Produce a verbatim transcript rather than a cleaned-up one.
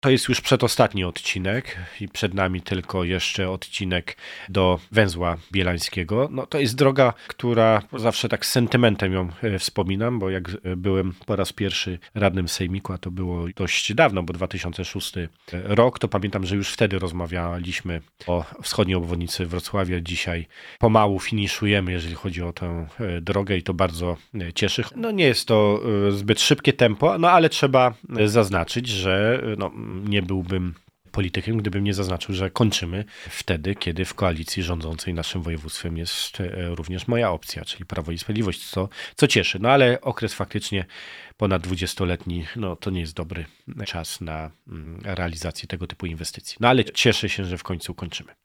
To jest już przedostatni odcinek i przed nami tylko jeszcze odcinek do Węzła Bielańskiego. No to jest droga, która zawsze tak z sentymentem ją wspominam, bo jak byłem po raz pierwszy radnym sejmiku, a to było dość dawno, bo dwa tysiące szósty rok, to pamiętam, że już wtedy rozmawialiśmy o wschodniej obwodnicy Wrocławia. Dzisiaj pomału finiszujemy, jeżeli chodzi o tę drogę i to bardzo cieszy. No nie jest to zbyt szybkie tempo, no ale trzeba zaznaczyć, że no, nie byłbym politykiem, gdybym nie zaznaczył, że kończymy wtedy, kiedy w koalicji rządzącej naszym województwem jest również moja opcja, czyli Prawo i Sprawiedliwość, co, co cieszy. No ale okres faktycznie ponad dwudziestoletni, no to nie jest dobry czas na realizację tego typu inwestycji. No ale cieszę się, że w końcu kończymy.